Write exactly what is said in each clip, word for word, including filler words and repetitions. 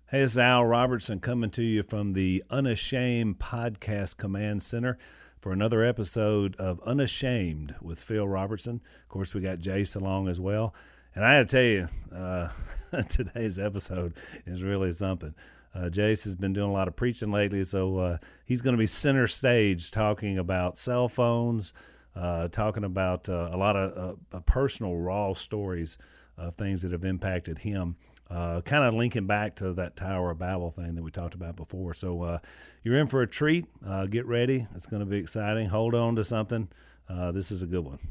Hey, it's Al Robertson coming to you from the Unashamed Podcast Command Center for another episode of Unashamed with Phil Robertson. Of course, we got Jace along as well. And I got to tell you, uh, today's episode is really something. Uh, Jace has been doing a lot of preaching lately, so uh, he's going to be center stage talking about cell phones, uh, talking about uh, a lot of uh, personal, raw stories of things that have impacted him. Uh, kind of linking back to that Tower of Babel thing that we talked about before. So uh, you're in for a treat. Uh, get ready. It's going to be exciting. Hold on to something. Uh, this is a good one.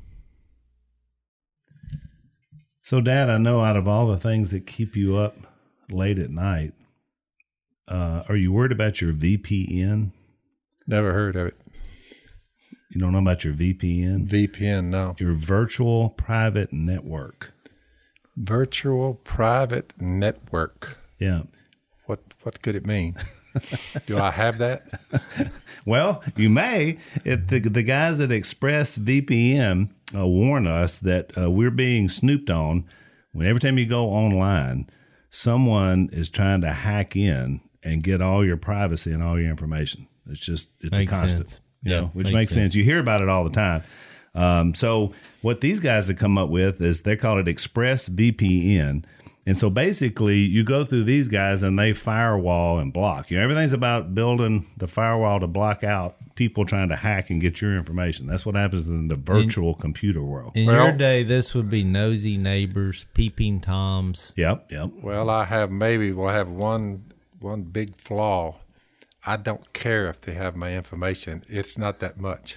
So, Dad, I know out of all the things that keep you up late at night, uh, are you worried about your V P N? Never heard of it. You don't know about your V P N? V P N, no. Your virtual private network. Virtual private network. Yeah. What what could it mean? Do I have that? Well, you may. If the the guys at ExpressVPN uh, warn us that uh, we're being snooped on. When every time you go online, someone is trying to hack in and get all your privacy and all your information. It's just it's makes a constant, sense. you Yeah, know, which makes makes sense. sense. You hear about it all the time. Um, so what these guys have come up with is they call it ExpressVPN. And so basically you go through these guys and they firewall and block. You know, everything's about building the firewall to block out people trying to hack and get your information. That's what happens in the virtual in, computer world. In well, your day, this would be nosy neighbors, peeping toms. Yep, yep. Well, I have maybe we'll have one one big flaw. I don't care if they have my information. It's not that much.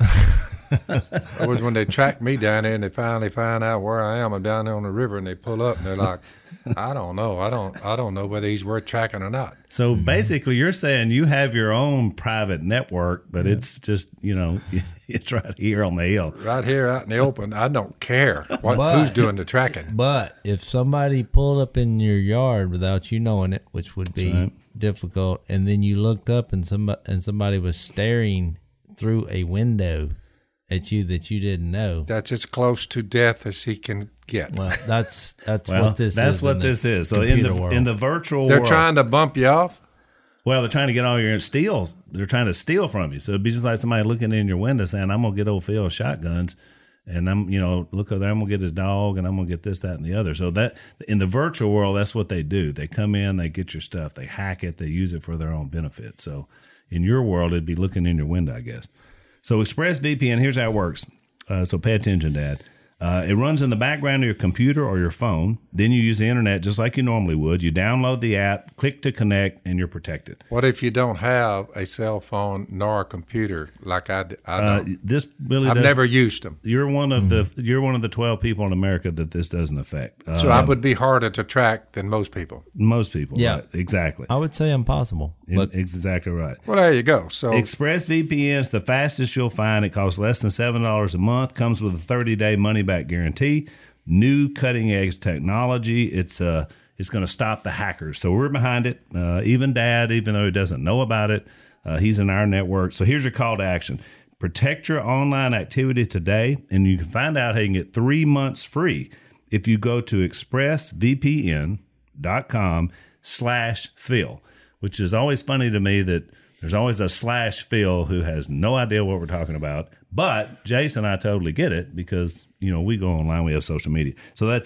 It was when they tracked me down there and they finally find out where I am. I'm down there on the river and they pull up and they're like, I don't know. I don't I don't know whether he's worth tracking or not. So mm-hmm. basically you're saying you have your own private network, but yeah. it's just, you know, it's right here on the hill. Right here out in the open. I don't care what, but, who's doing the tracking. But if somebody pulled up in your yard without you knowing it, which would be right. difficult, and then you looked up and somebody, and somebody was staring through a window at you that you didn't know. That's as close to death as he can get. Well, that's that's well, what this that's is. That's what this is. So in the world. in the virtual They're world, trying to bump you off? Well, they're trying to get all your steals. They're trying to steal from you. So it'd be just like somebody looking in your window saying, I'm going to get old Phil shotguns. And I'm, you know, look over there, I'm going to get his dog and I'm going to get this, that, and the other. So that in the virtual world, that's what they do. They come in, they get your stuff, they hack it, they use it for their own benefit. So in your world, it'd be looking in your window, I guess. So ExpressVPN, here's how it works. Uh, so pay attention, Dad. Uh, it runs in the background of your computer or your phone. Then you use the internet just like you normally would. You download the app, click to connect, and you're protected. What if you don't have a cell phone nor a computer like I, I don't? Uh, this really I've does, never used them. You're one of mm-hmm. the you're one of the twelve people in America that this doesn't affect. Uh, so I would be harder to track than most people. Most people, yeah, right, exactly. I would say impossible. But exactly right. Well, there you go. So ExpressVPN is the fastest you'll find. It costs less than seven dollars a month. Comes with a thirty day money back guarantee. New cutting edge technology. It's uh it's going to stop the hackers. So we're behind it. Uh, even Dad, even though he doesn't know about it, uh, he's in our network. So here's your call to action: protect your online activity today, and you can find out how you can get three months free if you go to expressvpn dot com slash Phil. Which is always funny to me that there's always a slash Phil who has no idea what we're talking about. But Jason and I totally get it because, you know, we go online, we have social media. So that's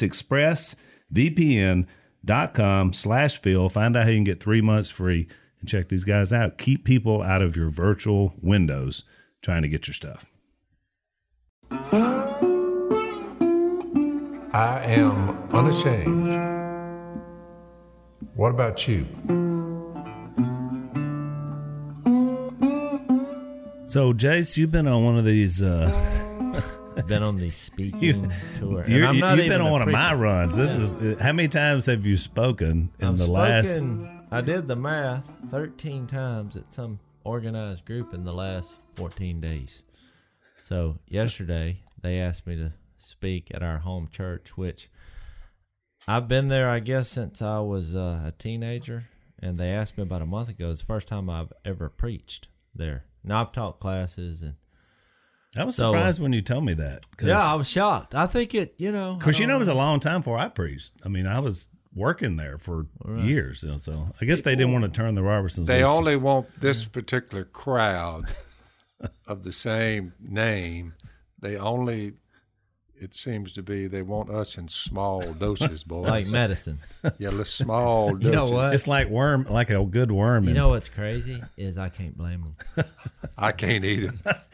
expressvpn dot com slash Phil. Find out how you can get three months free and check these guys out. Keep people out of your virtual windows trying to get your stuff. I am unashamed. What about you? So, Jace, you've been on one of these. Uh, been on the speaking you, tour. And you're, I'm not you've even been on one of my preacher. runs. This is how many times have you spoken in I've the spoken, last? I did the math thirteen times at some organized group in the last fourteen days. So yesterday they asked me to speak at our home church, which I've been there, I guess, since I was uh, a teenager. And they asked me about a month ago. It's the first time I've ever preached there. Now I've taught classes and. I was So, surprised when you told me that. Yeah, I was shocked. I think it, you know. Because you know, know it was a long time before I preached. I mean, I was working there for right. years. You know, so I guess they didn't want to turn the Robertsons. They loose only to, want this particular crowd of the same name. They only, it seems to be, they want us in small doses, boys. Like medicine. Yeah, little small doses. You know what? It's like worm, like a good worm. You know what's crazy is I can't blame them. I can't either.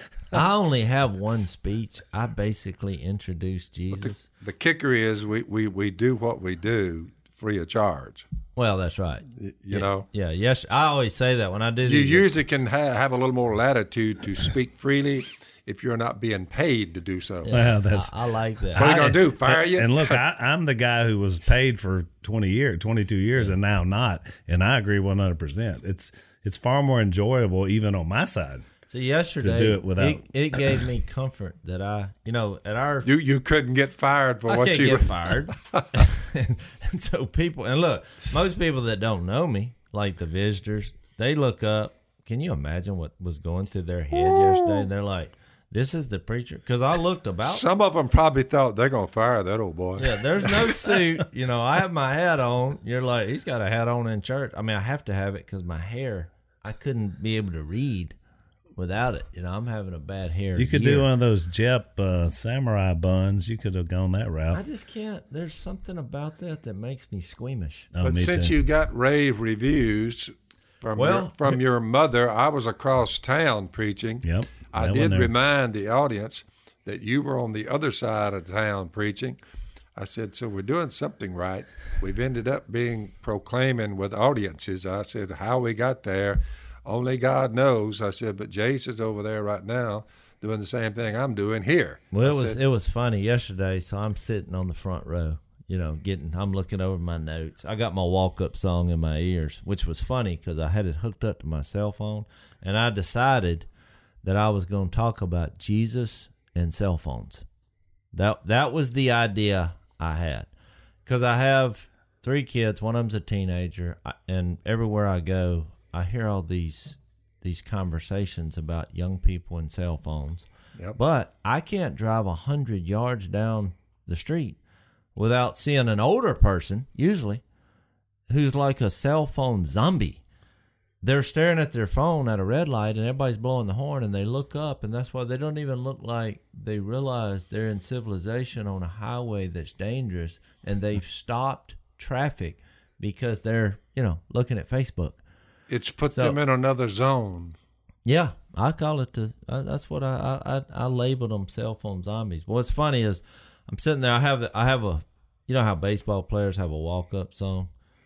I only have one speech. I basically introduced Jesus. The, the kicker is we, we, we do what we do free of charge. Well, that's right. You, you yeah, know? Yeah, yes. I always say that when I do You these. usually can ha- have a little more latitude to speak freely if you're not being paid to do so. Yeah, well, that's, I, I like that. What are you going to do, fire and, you? And look, I, I'm the guy who was paid for twenty years, twenty-two years, and now not. And I agree one hundred percent. It's it's far more enjoyable, even on my side. So yesterday, to do it without, it, it gave me comfort that I, you know, at our You you couldn't get fired for I what can't you get were. fired. and, and so people, and look, most people that don't know me, like the visitors, they look up. Can you imagine what was going through their head yesterday? And they're like, "This is the preacher." Because I looked about. Some of them probably thought they're going to fire that old boy. Yeah, there's no suit. You know, I have my hat on. You're like, he's got a hat on in church. I mean, I have to have it because my hair, I couldn't be able to read without it. You know, I'm having a bad hair. You could year. do one of those Jep uh, samurai buns. You could have gone that route. I just can't. There's something about that that makes me squeamish. Oh, But me since too. you got rave reviews from Well, your, from your mother, I was across town preaching. Yep, I that did one there. remind the audience that you were on the other side of town preaching. I said, so we're doing something right. We've ended up being proclaiming with audiences. I said, how we got there, only God knows. I said, but Jace is over there right now doing the same thing I'm doing here. Well, it I was said, it was funny yesterday. So I'm sitting on the front row, you know, getting. I'm looking over my notes. I got my walk up song in my ears, which was funny because I had it hooked up to my cell phone, and I decided that I was going to talk about Jesus and cell phones. That that was the idea I had, because I have three kids. One of them's a teenager, and everywhere I go, I hear all these these conversations about young people and cell phones. Yep. But I can't drive a hundred yards down the street without seeing an older person, usually, who's like a cell phone zombie. They're staring at their phone at a red light and everybody's blowing the horn, and they look up, and that's why they don't even look like they realize they're in civilization on a highway that's dangerous, and they've stopped traffic because they're, you know, looking at Facebook. It's put So- them in another zone. Yeah, I call it the. Uh, that's what I, I I I labeled them cell phone zombies. But what's funny is I'm sitting there. I have I have a, you know how baseball players have a walk up song,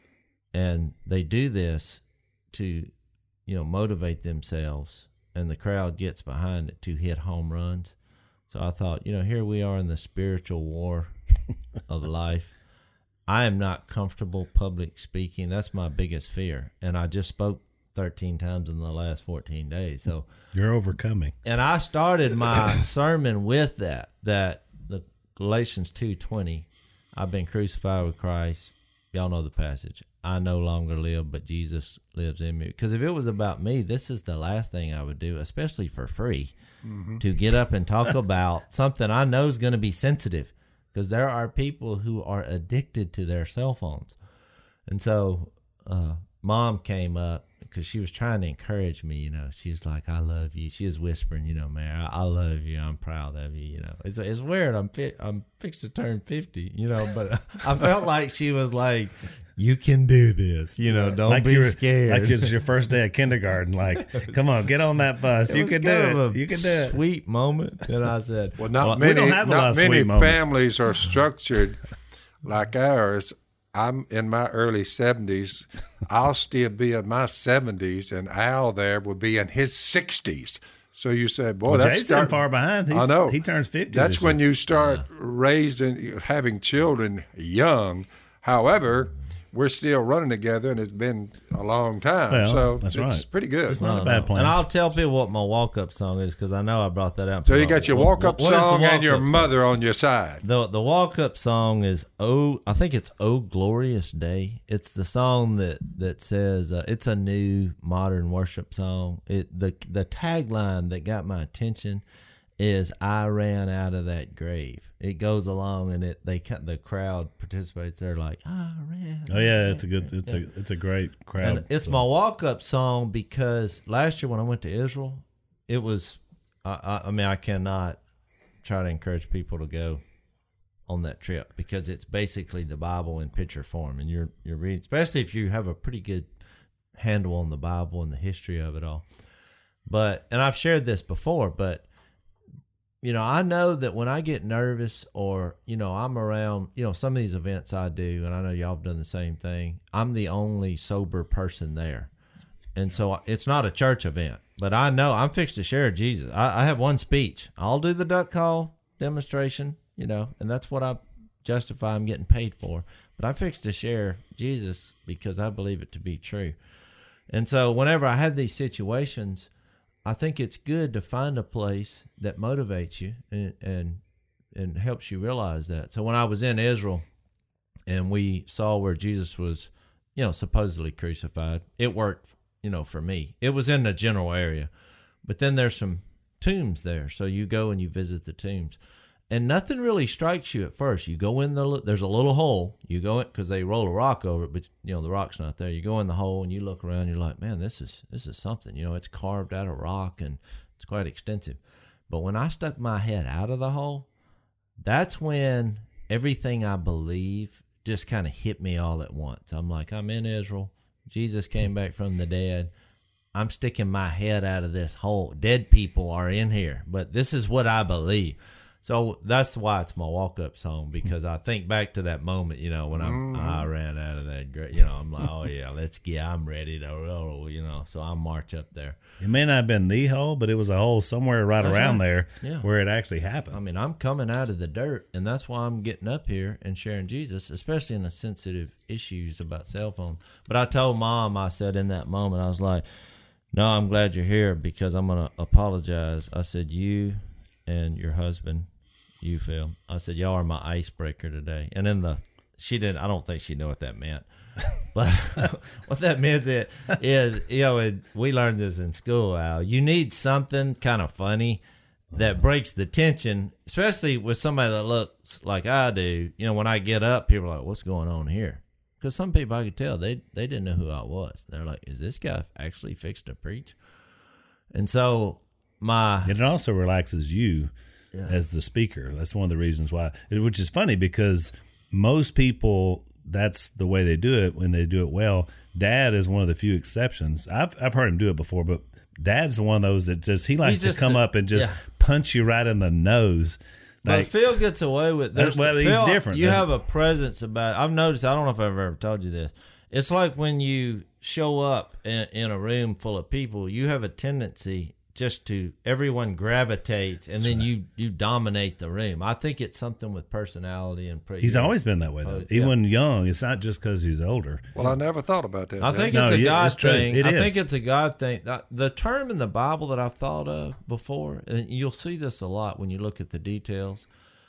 and they do this to, you know, motivate themselves, and the crowd gets behind it to hit home runs. So I thought, you know, here we are in the spiritual war of life. I am not comfortable public speaking. That's my biggest fear, and I just spoke thirteen times in the last fourteen days. So You're overcoming. and I started my sermon with that, that the Galatians two twenty, I've been crucified with Christ. Y'all know the passage. I no longer live, but Jesus lives in me. Because if it was about me, this is the last thing I would do, especially for free, mm-hmm. to get up and talk about something I know is going to be sensitive. Because there are people who are addicted to their cell phones. And so uh, Mom came up because she was trying to encourage me, you know. She's like, I love you. She was whispering, you know, man, I, I love you. I'm proud of you, you know. It's it's weird. I'm fi- I'm fixed to turn fifty, you know, but I felt like she was like, you can do this, you know, don't like be you were, scared. Like it's your first day of kindergarten. Like, come on, get on that bus. It You was can kind do of it. a You can do it. Sweet moment. And I said, Well, not Well, we many, don't have a lot not of many sweet moments. families are structured like ours. I'm in my early seventies. I'll still be in my seventies, and Al there will be in his sixties. So you said, boy, Well, that's Jason's start- far behind. He's, I know. He turns fifty. That's this when year. you start raising, having children young. However, we're still running together, and it's been a long time. Well, so that's it's right. pretty good. It's not No, a bad no. plan. And I'll tell people what my walk-up song is because I know I brought that out. So you got your What- walk-up what is the song and your walk-up song? mother on your side. The the walk up song is oh I think it's Oh Glorious Day. It's the song that that says uh, it's a new modern worship song. It the the tagline that got my attention is I ran out of that grave. It goes along and it they the crowd participates. They're like, I ran. Oh yeah, it's a good, it's a, it's a great crowd. And it's so. my walk up song because last year when I went to Israel, it was. I, I, I mean, I cannot try to encourage people to go on that trip because it's basically the Bible in picture form, and you're you're reading, especially if you have a pretty good handle on the Bible and the history of it all. But and I've shared this before, but. You know, I know that when I get nervous or, you know, I'm around, you know, some of these events I do, and I know y'all have done the same thing, I'm the only sober person there. And so it's not a church event, but I know I'm fixed to share Jesus. I, I have one speech. I'll do the duck call demonstration, you know, and that's what I justify I'm getting paid for. But I'm fixed to share Jesus because I believe it to be true. And so whenever I have these situations, I think it's good to find a place that motivates you and, and and helps you realize that. So when I was in Israel and we saw where Jesus was, you know, supposedly crucified, it worked, you know, for me. It was in the general area. But then there's some tombs there. So you go and you visit the tombs. And nothing really strikes you at first. You go in the, there's a little hole. You go in, because they roll a rock over it, but, you know, the rock's not there. You go in the hole and you look around, you're like, man, this is this is something. You know, it's carved out of rock and it's quite extensive. But when I stuck my head out of the hole, that's when everything I believe just kind of hit me all at once. I'm like, I'm in Israel. Jesus came back from the dead. I'm sticking my head out of this hole. Dead people are in here, but this is what I believe. So that's why it's my walk-up song, because I think back to that moment, you know, when I'm, mm. I ran out of that, great, you know, I'm like, oh, yeah, let's get, I'm ready to roll, you know, so I march up there. It may not have been the hole, but it was a hole somewhere right that's around right. there yeah. where it actually happened. I mean, I'm coming out of the dirt, and that's why I'm getting up here and sharing Jesus, especially in the sensitive issues about cell phone. But I told Mom, I said in that moment, I was like, no, I'm glad you're here because I'm going to apologize. I said, you and your husband, you Phil, I said, y'all are my icebreaker today. And then the, she didn't, I don't think she knew what that meant. But what that meant is, is you know, it, we learned this in school, Al. You need something kind of funny that breaks the tension, especially with somebody that looks like I do. You know, when I get up, people are like, what's going on here? Because some people I could tell, they, they didn't know who I was. They're like, is this guy actually fixed to preach? And so my... And it also relaxes you. Yeah. As the speaker. That's one of the reasons why, which is funny because most people, that's the way they do it when they do it well. Dad is one of the few exceptions. I've I've heard him do it before, but Dad's one of those that just, he likes just to come a, up and just yeah. punch you right in the nose. Like, but Phil gets away with it. Well, he's Phil, different. You There's, have a presence about, I've noticed, I don't know if I've ever told you this. It's like when you show up in, in a room full of people, you have a tendency just to, everyone gravitates, and That's then right. you you dominate the room. I think it's something with personality and. Pre- he's always been that way, though. Oh, Even yeah. when young, it's not just because he's older. Well, I never thought about that. I Dad. think no, it's a yeah, God it's thing. It I is. think it's a God thing. The term in the Bible that I've thought of before, and you'll see this a lot when you look at the details.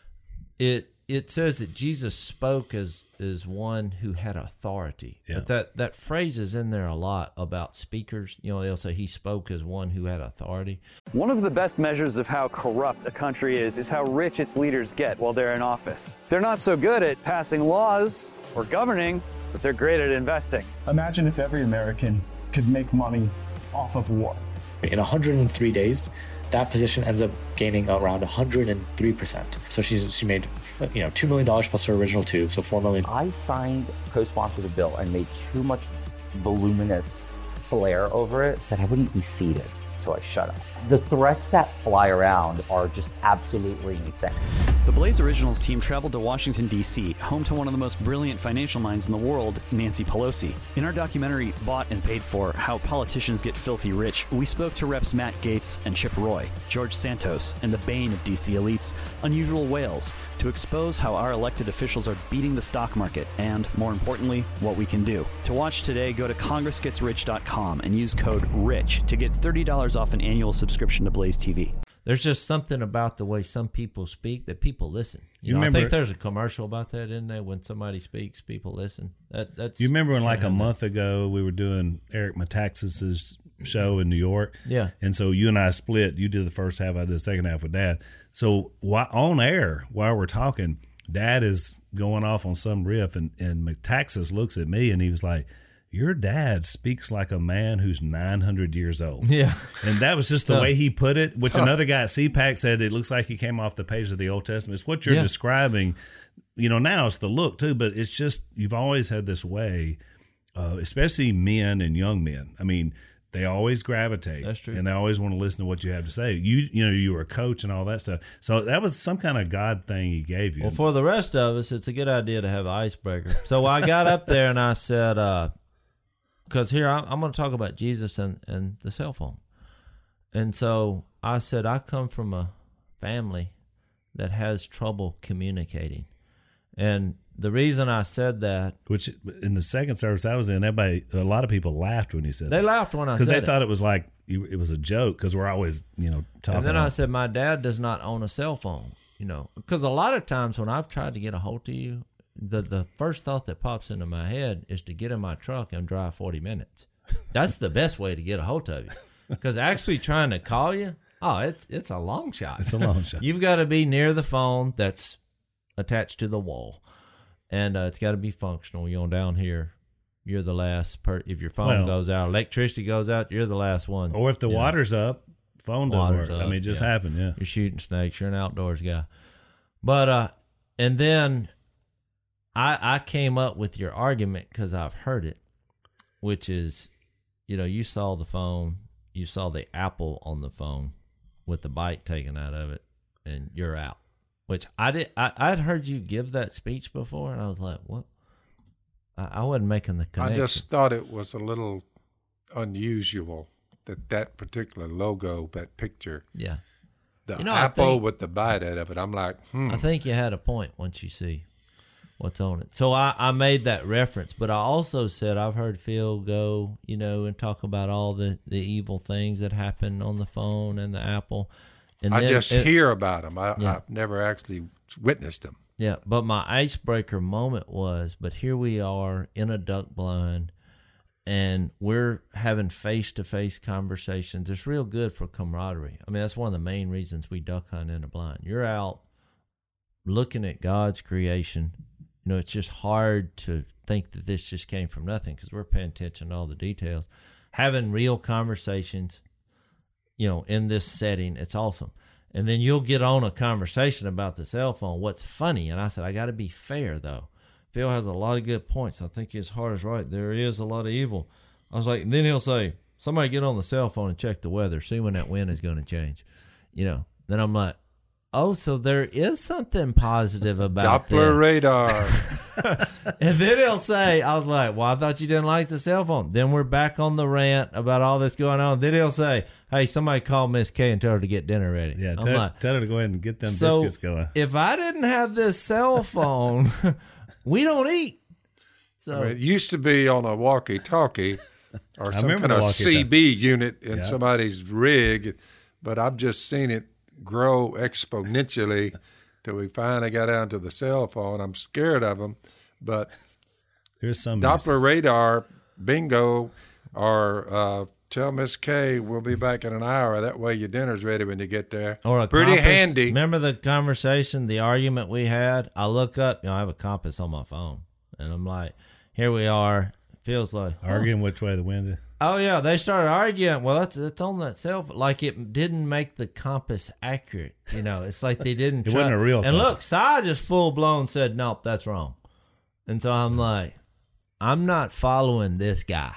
It it says that Jesus spoke as as one who had authority. Yeah. But that, that phrase is in there a lot about speakers. You know, they'll say he spoke as one who had authority. One of the best measures of how corrupt a country is is how rich its leaders get while they're in office. They're not so good at passing laws or governing, but they're great at investing. Imagine if every American could make money off of war. In one hundred three days, that position ends up gaining around one hundred three percent. So she's she made, you know, two million dollars plus her original two, so four million dollars. I signed, co-sponsored a bill and made too much voluminous flair over it that I wouldn't be seated, so I shut up. The threats that fly around are just absolutely insane. The Blaze Originals team traveled to Washington, D C, home to one of the most brilliant financial minds in the world, Nancy Pelosi. In our documentary, Bought and Paid For, How Politicians Get Filthy Rich, we spoke to Reps Matt Gaetz and Chip Roy, George Santos, and the bane of D C elites, Unusual Whales, to expose how our elected officials are beating the stock market and, more importantly, what we can do. To watch today, go to congress gets rich dot com and use code RICH to get thirty dollars off an annual subscription to Blaze T V. There's just something about the way some people speak that people listen. You, you know, remember, I think there's a commercial about that, isn't there? When somebody speaks, people listen. That, that's you remember when, like a month ago, we were doing Eric Metaxas's show in New York. Yeah. And so you and I split. You did the first half, I did the second half with Dad. So while, on air, while we're talking, Dad is going off on some riff, and, and Metaxas looks at me and he was like, your dad speaks like a man who's nine hundred years old. Yeah. And that was just the Huh. way he put it, which another guy at C PAC said it looks like he came off the page of the Old Testament. It's what you're Yeah. describing. You know, now it's the look too, but it's just, you've always had this way, uh, especially men and young men. I mean, they always gravitate. That's true. And they always want to listen to what you have to say. You, you know, you were a coach and all that stuff. So that was some kind of God thing he gave you. Well, for the rest of us, it's a good idea to have an icebreaker. So I got up there and I said, uh, because here I'm, I'm going to talk about Jesus and, and the cell phone. And so I said, I come from a family that has trouble communicating. And the reason I said that, Which in the second service I was in, everybody, a lot of people laughed when he said they that. laughed when I Because said they it. thought it was like, you- it was a joke, because we're always, you know, talking. And then I on- said, my dad does not own a cell phone, you know, because a lot of times when I've tried to get a hold of you, the, the first thought that pops into my head is to get in my truck and drive forty minutes. That's the best way to get a hold of you, because actually trying to call you, oh, it's it's a long shot. It's a long shot. You've got to be near the phone that's attached to the wall, and uh, it's got to be functional. You know, down here, you're the last per. If your phone Well- goes out, electricity goes out, you're the last one. Or if the you know. water's up, phone doesn't Water's work. I up, mean, it just yeah. happened, yeah. You're shooting snakes. You're an outdoors guy. But, uh, and then I, I came up with your argument because I've heard it, which is, you know, you saw the phone, you saw the Apple on the phone with the bite taken out of it, and you're out. Which I did. I, I'd heard you give that speech before, and I was like, what? I, I wasn't making the I connection. just thought it was a little unusual that that particular logo, that picture, yeah. the You know, I apple think- with the bite out of it. I'm like, hmm. I think you had a point once you see what's on it. So I, I made that reference, but I also said I've heard Phil go, you know, and talk about all the, the evil things that happen on the phone and the Apple. And I then just it- hear about them. I, Yeah. I've never actually witnessed them. Yeah, but my icebreaker moment was, but here we are in a duck blind, and we're having face-to-face conversations. It's real good for camaraderie. I mean, that's one of the main reasons we duck hunt in a blind. You're out looking at God's creation. You know, it's just hard to think that this just came from nothing, because we're paying attention to all the details. Having real conversations, you know, in this setting, it's awesome. And then you'll get on a conversation about the cell phone. What's funny, and I said, I got to be fair, though. Phil has a lot of good points. I think his heart is right. There is a lot of evil. I was like, and then he'll say, somebody get on the cell phone and check the weather. See when that wind is going to change. You know, then I'm like, oh, so there is something positive about Doppler this. radar. And then he'll say, I was like, well, I thought you didn't like the cell phone. Then we're back on the rant about all this going on. Then he'll say, hey, somebody call Miss Kay and tell her to get dinner ready. Yeah, I'm tell, like, tell her to go ahead and get them so biscuits going. if I didn't have this cell phone, we don't eat. So I mean, it used to be on a walkie-talkie or some remember kind the of walkie-talkie. C B unit in Yeah. somebody's rig, but I've just seen it grow exponentially till we finally got down to the cell phone. I'm scared of them, but There's some Doppler radar, bingo, or uh, tell Miss Kay we'll be back in an hour. That way your dinner's ready when you get there. Or a Pretty compass. handy. Remember the conversation, the argument we had? I look up, you know, I have a compass on my phone, and I'm like, here we are. Feels like arguing which way the wind is. oh yeah, they started arguing. Well, it's it's on that cell phone. Like it didn't make the compass accurate. You know, it's like they didn't. It try- wasn't a real And look, compass. Si just full blown said, nope, that's wrong. And so I'm like, I'm not following this guy.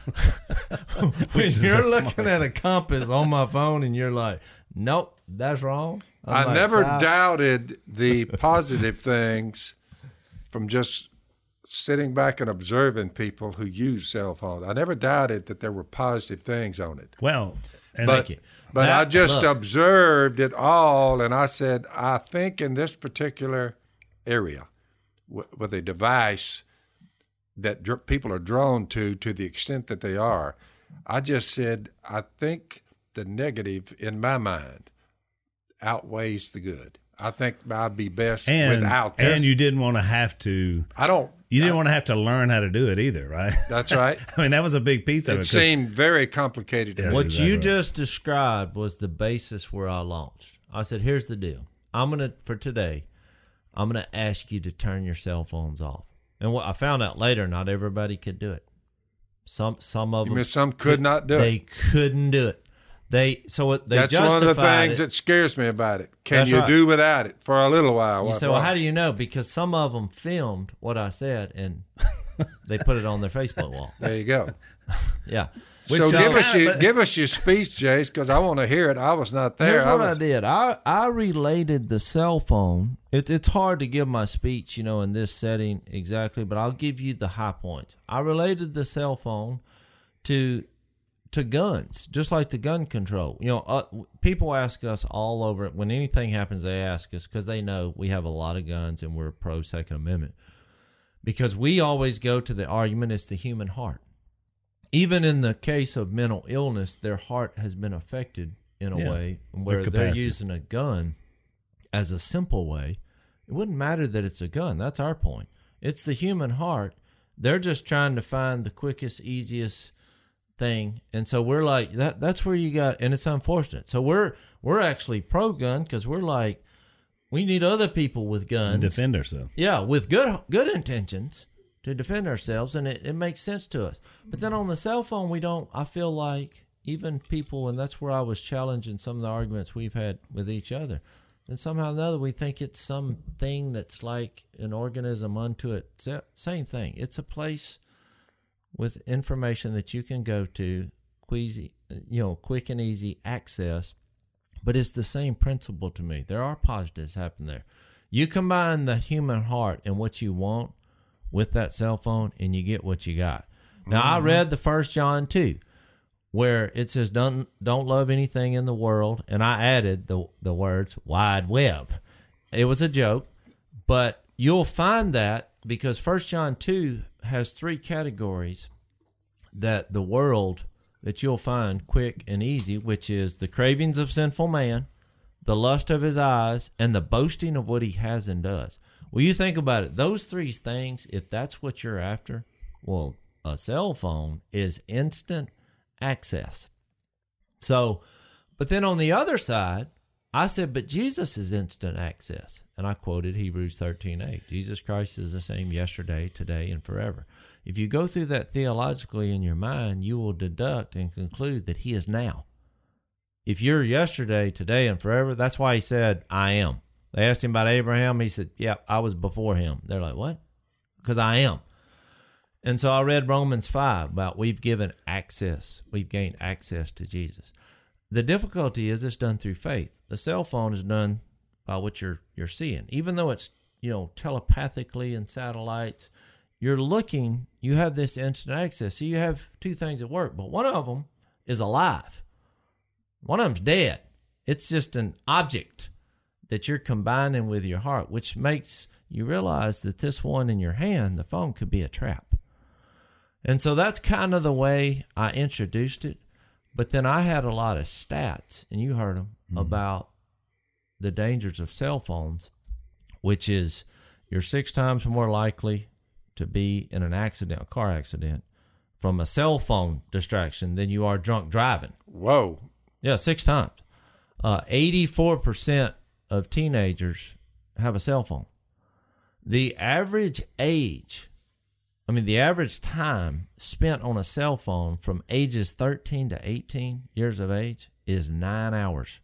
When is you're so looking smart. at a compass on my phone and you're like, nope, that's wrong. I'm I like, never "Si." doubted the positive things from just sitting back and observing people who use cell phones. I never doubted that there were positive things on it. Well, and But, you. but That- I just look. observed it all, and I said, I think in this particular area, w- with a device that dr- people are drawn to, to the extent that they are, I just said, I think the negative in my mind outweighs the good. I think I'd be best and, without this. and you didn't want to have to. I don't You didn't want to have to learn how to do it either, right? That's right. I mean, that was a big piece of it. It seemed very complicated to Yes, me. What exactly you right. just described was the basis where I launched. I said, here's the deal. I'm going to, for today, I'm going to ask you to turn your cell phones off. And what I found out later, not everybody could do it. Some some of You them. mean some could not do they it. couldn't do it. They so it, they That's justified one of the things it. that scares me about it. Can That's you right. do without it for a little while? You What- say, well, what- how do you know? Because some of them filmed what I said and they put it on their Facebook wall. There you go. Yeah. so Which- give us kinda- your give us your speech, Jace, because I want to hear it. I was not there. Here's what I, was, did. I, I related the cell phone. It, it's hard to give my speech, you know, in this setting exactly, but I'll give you the high points. I related the cell phone to to guns, just like the gun control. You know, uh, people ask us all over it. When anything happens, they ask us because they know we have a lot of guns and we're pro Second Amendment. Because we always go to the argument, it's the human heart. Even in the case of mental illness, their heart has been affected in a Yeah, way where their they're capacity. using a gun as a simple way. It wouldn't matter that it's a gun. That's our point. It's the human heart. They're just trying to find the quickest, easiest thing. And so we're like, that that's where you got, and it's unfortunate. So we're we're actually pro-gun because we're like, we need other people with guns. And defend ourselves. Yeah, with good good intentions to defend ourselves, and it, it makes sense to us. But then on the cell phone, we don't, I feel like even people, and that's where I was challenging some of the arguments we've had with each other, and somehow or another we think it's something that's like an organism unto itself. Same thing. It's a place with information that you can go to, queasy, you know, quick and easy access, but it's the same principle to me. There are positives happen there. You combine the human heart and what you want with that cell phone, and you get what you got. Now, I read the First John two, where it says, don't don't love anything in the world, and I added the the words wide web. It was a joke, but you'll find that because First John two has three categories that the world that you'll find quick and easy, which is the cravings of sinful man, the lust of his eyes, and the boasting of what he has and does. Well, you think about it. Those three things, if that's what you're after, well, a cell phone is instant access. So, but then on the other side, I said, but Jesus is instant access. And I quoted Hebrews thirteen eight. Jesus Christ is the same yesterday, today, and forever. If you go through that theologically in your mind, you will deduct and conclude that he is now. If you're yesterday, today, and forever, that's why he said, I am. They asked him about Abraham. He said, yeah, I was before him. They're like, what? Because I am. And so I read Romans five about we've given access. We've gained access to Jesus. The difficulty is it's done through faith. The cell phone is done by what you're you're seeing. Even though it's, you know, telepathically and satellites, you're looking, you have this instant access. So you have two things at work, but one of them is alive. One of them's dead. It's just an object that you're combining with your heart, which makes you realize that this one in your hand, the phone, could be a trap. And so that's kind of the way I introduced it. But then I had a lot of stats, and you heard them, mm-hmm. about the dangers of cell phones, which is you're six times more likely to be in an accident, a car accident, from a cell phone distraction than you are drunk driving. Whoa. Yeah, six times. Uh, eighty-four percent of teenagers have a cell phone. The average age, I mean, the average time spent on a cell phone from ages thirteen to eighteen years of age is nine hours.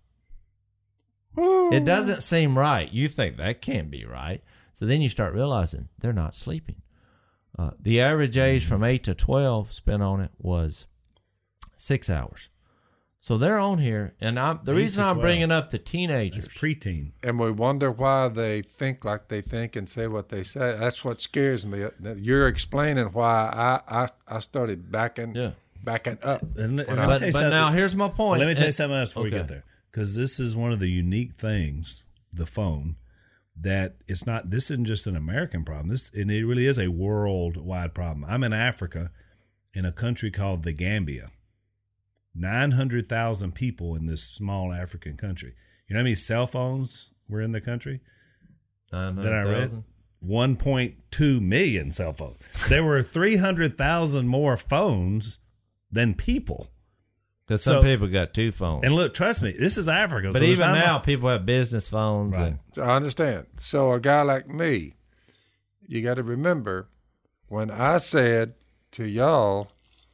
Woo. It doesn't seem right. You think that can't be right. So then you start realizing they're not sleeping. Uh, the average age from eight to twelve spent on it was six hours. So they're on here, and I'm, the reason I'm bringing up the teenagers. It's preteen. And we wonder why they think like they think and say what they say. That's what scares me. You're explaining why I, I, I started backing yeah. backing up. And, and but but now here's my point. Let me tell you something else before okay. we get there. Because this is one of the unique things, the phone, that it's not, this isn't just an American problem. This, and it really is a worldwide problem. I'm in Africa in a country called the Gambia. nine hundred thousand people in this small African country. You know how many cell phones were in the country that I read? one point two million cell phones. There were three hundred thousand more phones than people. Because some So- people got two phones. And look, trust me, this is Africa. but so it's even not now, like- people have business phones. Right. And, So I understand. So a guy like me, you got to remember when I said to y'all,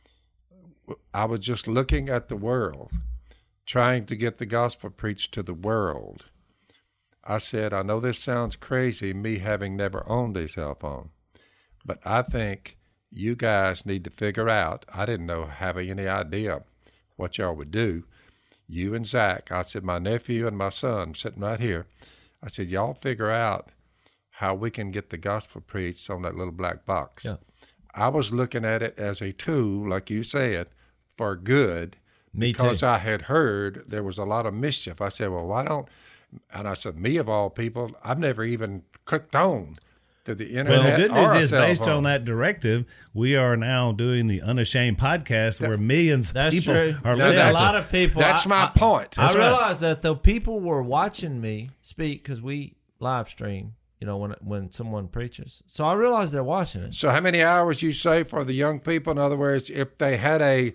I was just looking at the world, trying to get the gospel preached to the world. I said, I know this sounds crazy, me having never owned a cell phone, but I think you guys need to figure out, I didn't know, have any idea what y'all would do. You and Zach, I said, my nephew and my son sitting right here. I said, y'all figure out how we can get the gospel preached on that little black box. Yeah. I was looking at it as a tool, like you said, for good. Me because too. I had heard there was a lot of mischief. I said, well, why don't, and I said, me of all people, I've never even clicked on to the internet. Well, the good news or a is, cell based phone. on that directive, we are now doing the Unashamed podcast where millions of That's people true. are Now, There's a listening. that's- lot of people. That's I- my I- point. That's I right. realized that though people were watching me speak because we live stream, you know, when when someone preaches. So I realized they're watching it. So how many hours you say for the young people? In other words, if they had a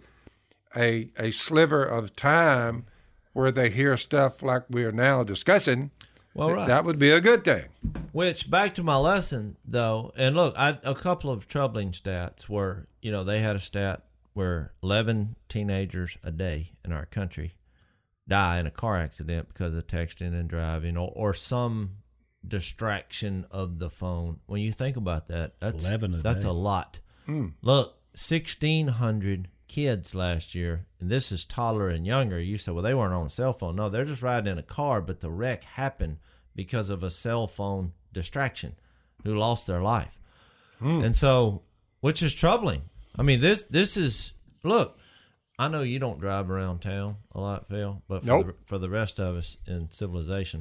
a a sliver of time where they hear stuff like we are now discussing, Well, right. that would be a good thing. Which, back to my lesson, though, and look, I, a couple of troubling stats were, you know, they had a stat where eleven teenagers a day in our country die in a car accident because of texting and driving or, or some distraction of the phone. When you think about that, that's, eleven a that's day. a lot. Look, sixteen hundred kids last year, and this is toddler and younger. You said, well, they weren't on a cell phone. No, they're just riding in a car, but the wreck happened because of a cell phone distraction who lost their life. And so, which is troubling. I mean, this this is, look, I know you don't drive around town a lot, Phil, but for, Nope. the, for the rest of us in civilization,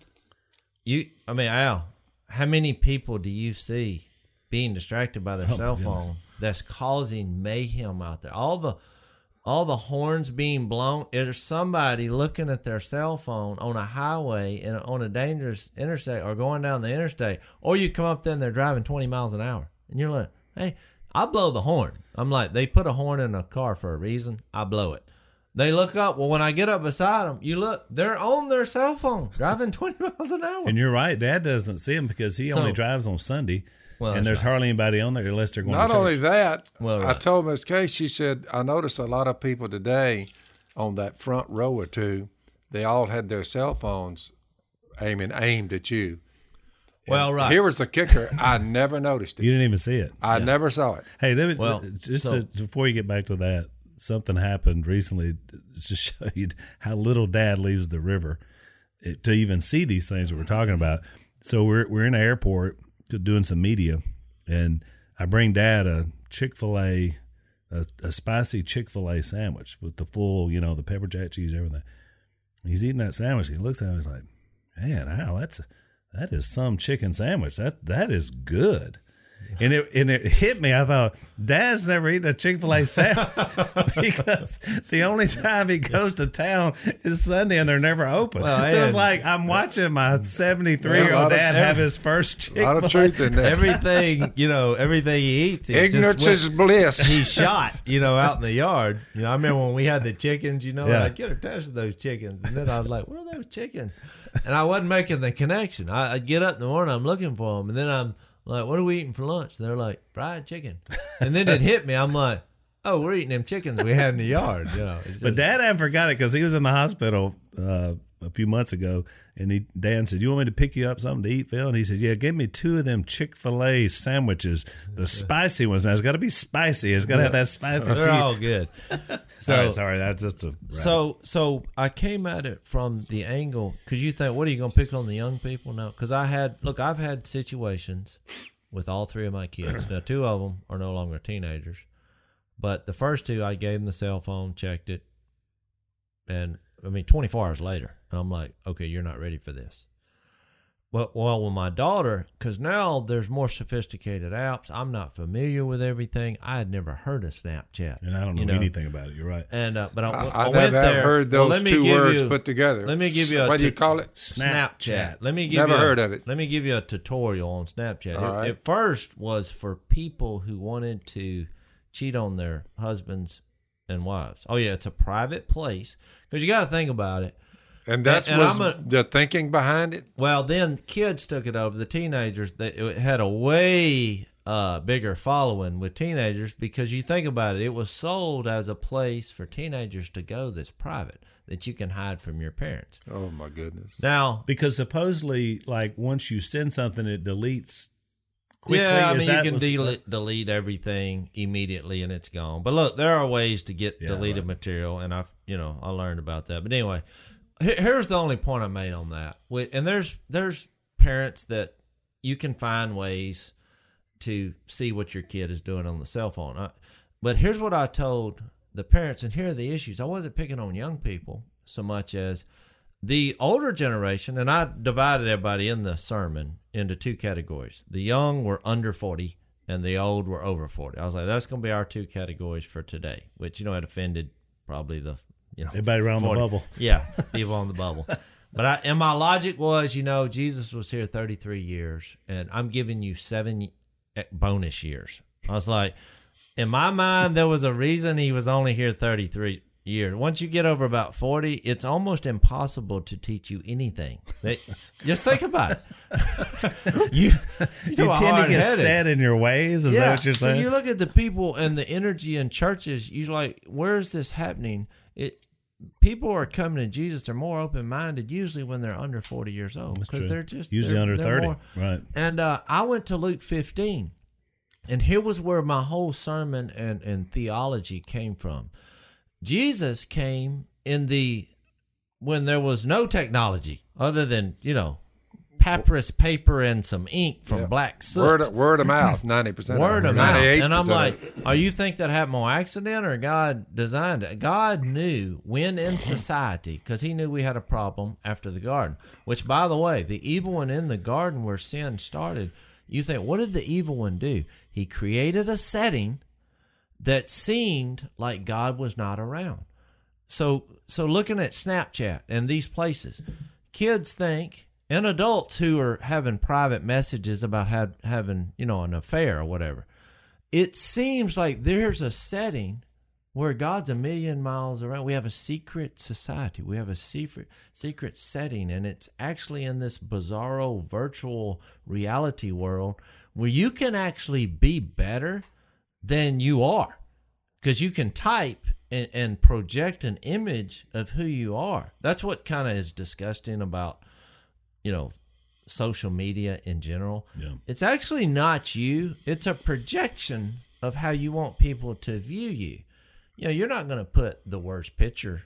you, I mean, Al, how many people do you see being distracted by their Oh, cell my phone goodness. that's causing mayhem out there? All the all the horns being blown. There's somebody looking at their cell phone on a highway and on a dangerous interstate or going down the interstate, or you come up there and they're driving twenty miles an hour, and you're like, hey, I blow the horn. I'm like, they put a horn in a car for a reason. I blow it. They look up. Well, when I get up beside them, you look, they're on their cell phone driving twenty miles an hour. And you're right. Dad doesn't see them because he So- only drives on Sunday. Well, and that's there's right. hardly anybody on there unless they're going Not to church. only that, Well, I right. told Miss Case, she said, I noticed a lot of people today on that front row or two, they all had their cell phones aiming aimed at you. Well, And right. Here was the kicker. I never noticed it. You didn't even see it. I never saw it. Hey, let me, Well, just so- to, before you get back to that, something happened recently to show you how little Dad leaves the river it- to even see these things that we're talking about. So we're we're in an airport doing some media, and I bring Dad a Chick-fil-A, a, a spicy Chick-fil-A sandwich with the full, you know, the pepper jack cheese, everything. He's eating that sandwich. He looks at it and he's like, man, Al, that's that is some chicken sandwich. That that is good. And it and it hit me. I thought, Dad's never eaten a Chick-fil-A sandwich because the only time he goes to town is Sunday and they're never open. Well, so it's and- like I'm watching my seventy-three Yeah, a year lot old of- dad have his first A lot of Chick-fil-A. truth in there. Everything, you know, everything he eats. he just Ignorance went- is bliss. He shot, you know, out in the yard. You know, I remember when we had the chickens, you know, Yeah. I'd get a touch of those chickens. And then I was like, what are those chickens? And I wasn't making the connection. I, I'd get up in the morning, I'm looking for them. And then I'm like, what are we eating for lunch? And they're like, fried chicken. And then it hit me. I'm like, oh, we're eating them chickens we had in the yard. You know, it's But just- Dad hadn't forgot it because he was in the hospital uh, a few months ago, and he Dan said, "You want me to pick you up something to eat, Phil?" And he said, "Yeah, give me two of them Chick-fil-A sandwiches, the spicy ones. Now it's got to be spicy. It's got to have that spicy they're cheese." all good. So, Sorry, sorry, that's just a So, so I came at it from the angle because you think, what are you going to pick on the young people now? Because I had, look, I've had situations with all three of my kids. Now, two of them are no longer teenagers, but the first two, I gave them the cell phone, checked it, and I mean, twenty-four hours later, I'm like, okay, you're not ready for this. Well, well, with my daughter, because now there's more sophisticated apps. I'm not familiar with everything. I had never heard of Snapchat, and I don't know, you know? anything about it. You're right. And uh, but I, I, I, I went never there. have heard those well, let me two give words you, put together. Let me give you. A what do you tu- call it? Snapchat. Let me give Never you. A, heard of it. Let me give you a tutorial on Snapchat. All It, right. it first was for people who wanted to cheat on their husbands and wives. Oh yeah, it's a private place because you got to think about it. And that's And- and was I'm a- the thinking behind it. Well, then kids took it over. The teenagers, they, it had a way uh, bigger following with teenagers because you think about it, it was sold as a place for teenagers to go that's private, that you can hide from your parents. Oh my goodness! Now, Because supposedly, like once you send something, it deletes quickly. yeah, I Is mean, you that can was- delete, delete everything immediately and it's gone. But look, there are ways to get Yeah, deleted right. material, and I, you know, I learned about that. But anyway, he- here's the only point I made on that. With- And there's there's parents that you can find ways to see what your kid is doing on the cell phone. I, but here's what I told the parents, and here are the issues. I wasn't picking on young people so much as the older generation, and I divided everybody in the sermon into two categories. The young were under forty, and the old were over forty. I was like, that's going to be our two categories for today, which, you know, had offended probably the, you know, Everybody around forty the bubble. Yeah, people on the bubble. But I, and my logic was, you know, Jesus was here thirty-three years, and I'm giving you seven bonus years. I was like, in my mind, there was a reason he was only here thirty-three years. Once you get over about forty, it's almost impossible to teach you anything. They, just think about it. you You tend to get set in your ways. Is that what you're saying? So you look at the people and the energy in churches, you're like, where is this happening? It people are coming to Jesus, they're more open minded usually when they're under forty years old. That's Because true. they're just Usually they're- under they're thirty. more- Right. And uh, I went to Luke fifteen, and here was where my whole sermon and, and theology came from. Jesus came in the when there was no technology other than, you know, papyrus paper and some ink from Yeah. black soot. Word, word of mouth, ninety percent. Word of mouth. And I'm of like, it. are you think that happened on accident or God designed it? God knew when in society, because he knew we had a problem after the garden, which, by the way, the evil one in the garden where sin started, you think, what did the evil one do? He created a setting that seemed like God was not around. So, so looking at Snapchat and these places, kids think, and adults who are having private messages about had, having, you know, an affair or whatever, it seems like there's a setting where God's a million miles around. We have a secret society. We have a secret secret setting, and it's actually in this bizarro virtual reality world where you can actually be better than you are, because you can type and, and project an image of who you are. That's what kind of is disgusting about, you know, social media in general. Yeah. It's actually not you. It's a projection of how you want people to view you. You know, you're not going to put the worst picture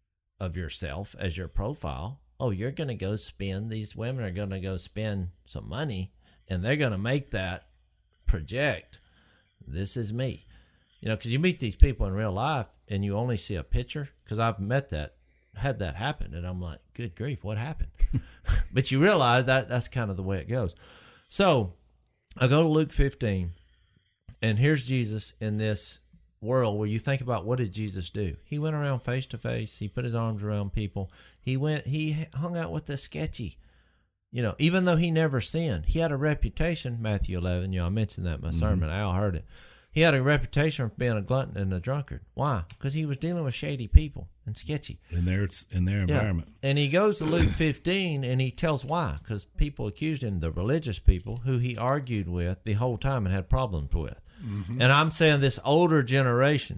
of yourself as your profile. Oh, you're going to go spend, these women are going to go spend some money, and they're going to make that project, this is me. You know, because you meet these people in real life and you only see a picture, because I've met that, had that happen, and I'm like, good grief, what happened? But you realize that that's kind of the way it goes. So I go to Luke fifteen, and here's Jesus in this world where you think about, what did Jesus do? He went around face to face. He put his arms around people. He went, he hung out with the sketchy. You know, even though he never sinned, he had a reputation, Matthew eleven, you know, I mentioned that in my mm-hmm. sermon, Al heard it. He had a reputation for being a glutton and a drunkard. Why? Because he was dealing with shady people and sketchy. In their, in their environment. Yeah. And he goes to Luke fifteen and he tells why. Because people accused him, the religious people, who he argued with the whole time and had problems with. Mm-hmm. And I'm saying this older generation,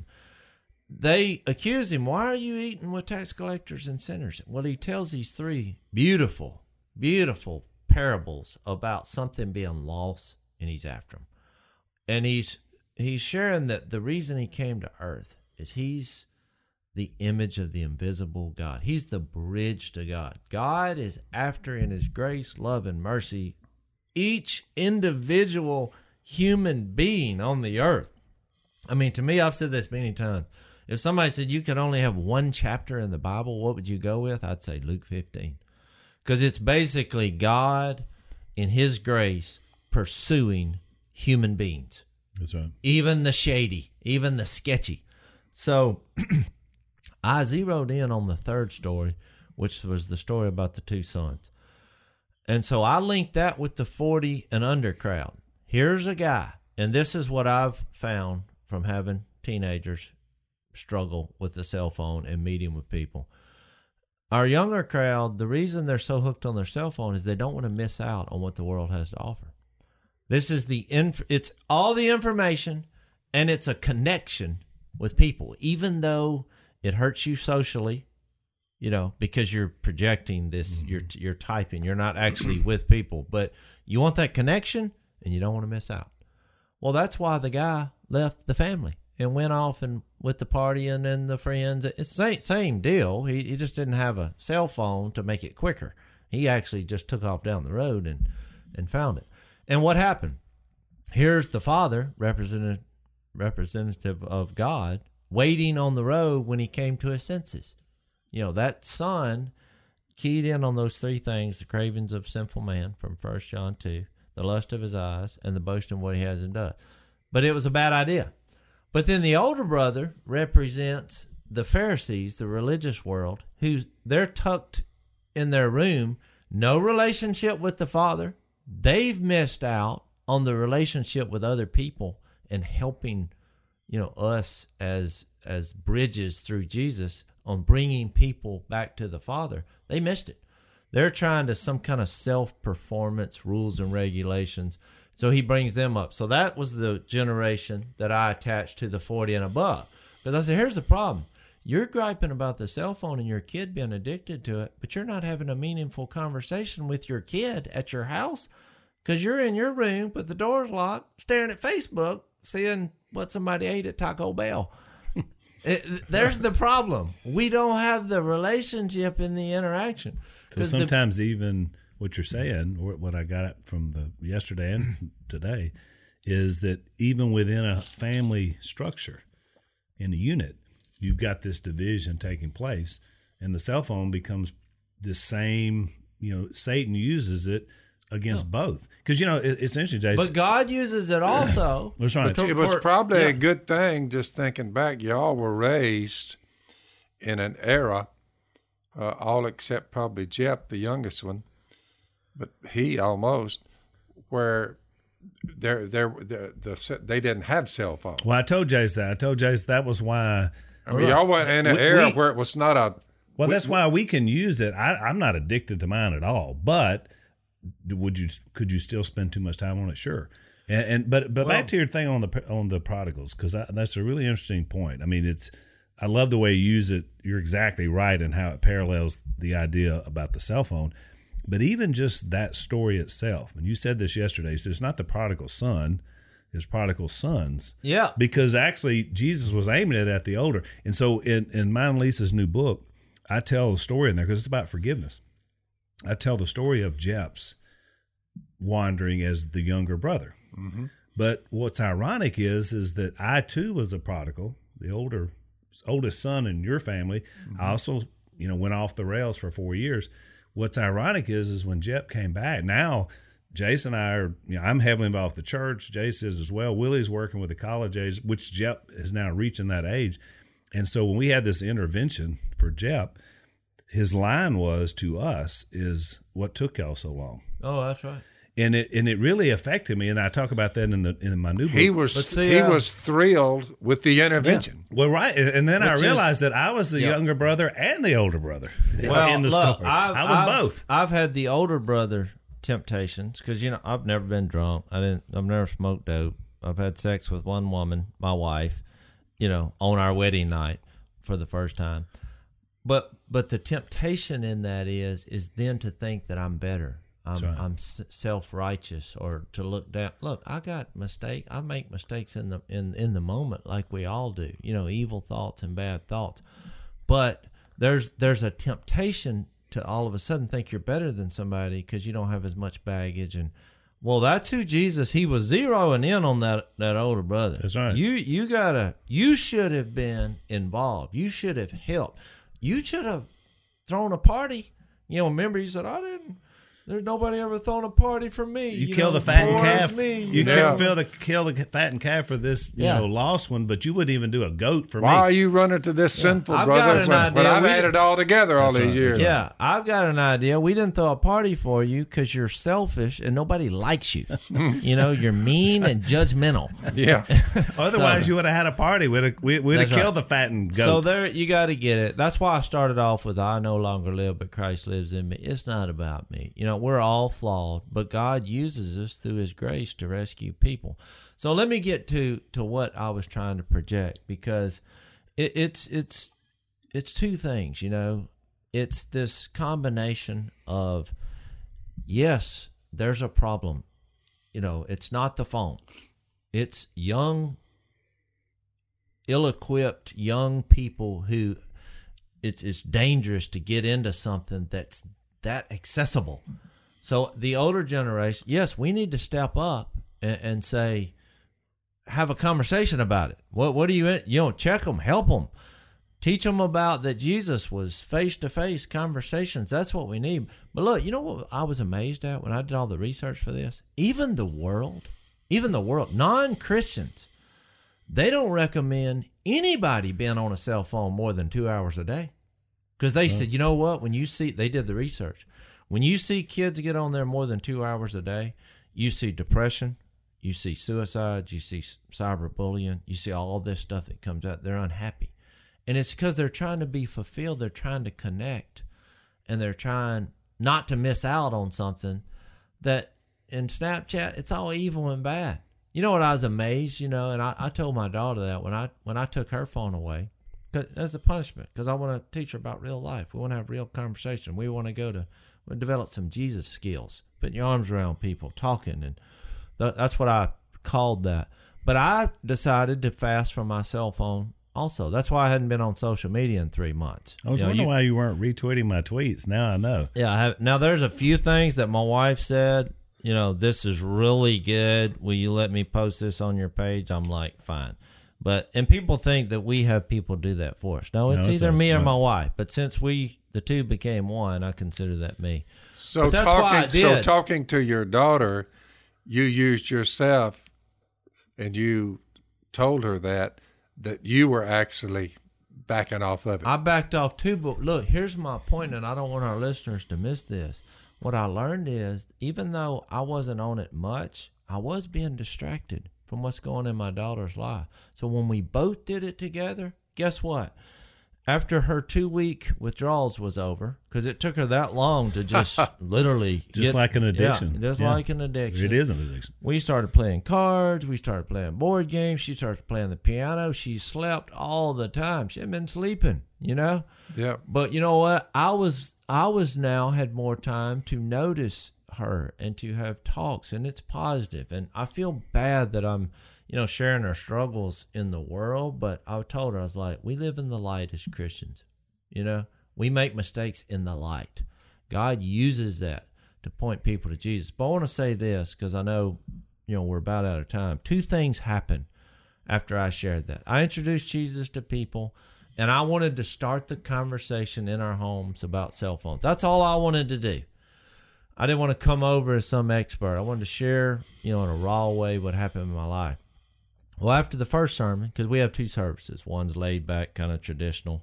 they accuse him, why are you eating with tax collectors and sinners? Well, he tells these three beautiful, beautiful parables about something being lost, and he's after them. And he's he's sharing that the reason he came to earth is he's the image of the invisible God. He's the bridge to God. God is after, in his grace, love, and mercy, each individual human being on the earth. I mean, to me, I've said this many times. If somebody said you could only have one chapter in the Bible, what would you go with? I'd say Luke fifteen. Because it's basically God in his grace pursuing human beings. That's right. Even the shady, even the sketchy. So I zeroed in on the third story, which was the story about the two sons. And so I linked that with the forty and under crowd. Here's a guy, and this is what I've found from having teenagers struggle with the cell phone and meeting with people. Our younger crowd, the reason they're so hooked on their cell phone is they don't want to miss out on what the world has to offer. This is the inf- it's all the information, and it's a connection with people, even though it hurts you socially, you know, because you're projecting this, mm-hmm. you're you're typing, you're not actually with people, but you want that connection, and you don't want to miss out. Well, that's why the guy left the family and went off and with the party and then the friends. It's same same deal. He he just didn't have a cell phone to make it quicker. He actually just took off down the road and and found it. And what happened? Here's the father, representative representative of God, waiting on the road when he came to his senses. You know, that son keyed in on those three things: the cravings of sinful man from First John two, the lust of his eyes, and the boasting of what he hasn't done. But it was a bad idea. But then the older brother represents the Pharisees, the religious world, who they're tucked in their room, no relationship with the Father. They've missed out on the relationship with other people and helping, you know, us as as bridges through Jesus on bringing people back to the Father. They missed it. They're trying to some kind of self-performance rules and regulations. So he brings them up. So that was the generation that I attached to the forty and above. Because I said, here's the problem. You're griping about the cell phone and your kid being addicted to it, but you're not having a meaningful conversation with your kid at your house because you're in your room, but the door's locked, staring at Facebook, seeing what somebody ate at Taco Bell. It, there's the problem. We don't have the relationship in the interaction. So sometimes the, even what you're saying, or what I got from the yesterday and today, is that even within a family structure, in a unit, you've got this division taking place, and the cell phone becomes the same. You know, Satan uses it against no. both, because you know it, it's interesting, Jason. But God uses it also. That's right. It was probably yeah. a good thing. Just thinking back, y'all were raised in an era, uh, all except probably Jeff, the youngest one, but he almost where. They're, they're, the, the, they didn't have cell phones. Well, I told Jace that. I told Jace that was why. I mean, y'all went in an we, era we, where it was not a. Well, we, that's why we can use it. I, I'm not addicted to mine at all. But would you? Could you still spend too much time on it? Sure. And, and but but well, back to your thing on the on the prodigals, because that's a really interesting point. I mean, it's. I love the way you use it. You're exactly right in how it parallels the idea about the cell phone. But even just that story itself, and you said this yesterday, you said it's not the prodigal son, it's prodigal sons. Yeah. Because actually Jesus was aiming it at the older. And so in, in mine and Lisa's new book, I tell a story in there because it's about forgiveness. I tell the story of Jeps wandering as the younger brother. Mm-hmm. But what's ironic is, is that I too was a prodigal, the older oldest son in your family. Mm-hmm. I also, you know, went off the rails for four years. What's ironic is, is when Jep came back, now Jason and I are, you know, I'm heavily involved with the church. Jace is as well. Willie's working with the college age, which Jep is now reaching that age. And so when we had this intervention for Jep, his line was to us is, what took y'all so long? Oh, that's right. And it and it really affected me, and I talk about that in the in my new book. He was see, he uh, was thrilled with the intervention. Yeah. Well, right, and then Which I realized is, that I was the yeah. younger brother and the older brother. Well, in the look, story, I've, I was I've, both. I've had the older brother temptations because you know I've never been drunk. I didn't. I've never smoked dope. I've had sex with one woman, my wife, you know, on our wedding night for the first time. But but the temptation in that is is then to think that I'm better. I'm, right. I'm self-righteous, or to look down. Look, I got mistake. I make mistakes in the in, in the moment, like we all do. You know, evil thoughts and bad thoughts. But there's there's a temptation to all of a sudden think you're better than somebody because you don't have as much baggage. And well, that's who Jesus. He was zeroing in on that that older brother. That's right. You you gotta. You should have been involved. You should have helped. You should have thrown a party. You know, remember he said I didn't. There's nobody ever thrown a party for me. You, you kill know, the fattened poor calf. as Me, you know? couldn't feel the kill the fattened calf for this you Yeah. know lost one, but you wouldn't even do a goat for Why me. are you running to this sinful I've brother? got an when, idea. when I've We- had it all together all That's these right. years. Yeah, I've got an idea. We didn't throw a party for you because you're selfish and nobody likes you. You know, you're mean and judgmental. Yeah. Otherwise, So- you would have had a party. We'd have, we, we'd have That's killed right. the fattened goat. So there, you got to get it. That's why I started off with "I no longer live, but Christ lives in me." It's not about me. You know, we're all flawed, but God uses us through His grace to rescue people. So let me get to to what I was trying to project, because it, it's it's it's two things. You know, it's this combination of, yes, there's a problem. You know, it's not the phone. It's young, ill-equipped young people who it's, it's dangerous to get into something that's that accessible. So the older generation, yes, we need to step up and, and say, have a conversation about it. What what do you, you know, check them, help them. Teach them about that Jesus was face-to-face conversations. That's what we need. But look, you know what I was amazed at when I did all the research for this? Even the world, even the world, non-Christians, they don't recommend anybody being on a cell phone more than two hours a day. Because they said, you know what? When you see, they did the research. When you see kids get on there more than two hours a day, you see depression, you see suicide, you see cyberbullying, you see all this stuff that comes out. They're unhappy. And it's because they're trying to be fulfilled. They're trying to connect. And they're trying not to miss out on something that in Snapchat, it's all evil and bad. You know what? I was amazed, you know, and I, I told my daughter that when I when I took her phone away, 'cause, as a punishment, because I want to teach her about real life. We want to have real conversation. We want to go to, we develop some Jesus skills, putting your arms around people, talking. And th- that's what I called that. But I decided to fast from my cell phone also. That's why I hadn't been on social media in three months. I was You know, wondering you- why you weren't retweeting my tweets. Now I know. Yeah, I have, now there's a few things that my wife said, you know, this is really good. Will you let me post this on your page? I'm like, fine. But, and people think that we have people do that for us. No, it's No, it's either us, me or right. my wife. But since we, the two became one, I consider that me. So But that's why I talking, so did. talking to your daughter, you used yourself, and you told her that that you were actually backing off of it. I backed off too, but look, here's my point, and I don't want our listeners to miss this. What I learned is, even though I wasn't on it much, I was being distracted from what's going on in my daughter's life. So when we both did it together, guess what? After her two-week withdrawals was over, because it took her that long to just literally Just get- like an addiction. Yeah, just Yeah. like an addiction. It is an addiction. We started playing cards. We started playing board games. She started playing the piano. She slept all the time. She hadn't been sleeping, you know? Yeah. But you know what? I was I was now had more time to notice her and to have talks, and it's positive. And I feel bad that I'm, you know, sharing our struggles in the world, but I told her, I was like, we live in the light as Christians. You know, we make mistakes in the light. God uses that to point people to Jesus. But I want to say this, because I know, you know, we're about out of time. Two things happened after I shared that. I introduced Jesus to people, and I wanted to start the conversation in our homes about cell phones. That's all I wanted to do. I didn't want to come over as some expert. I wanted to share, you know, in a raw way what happened in my life. Well, after the first sermon, because we have two services, one's laid back, kind of traditional,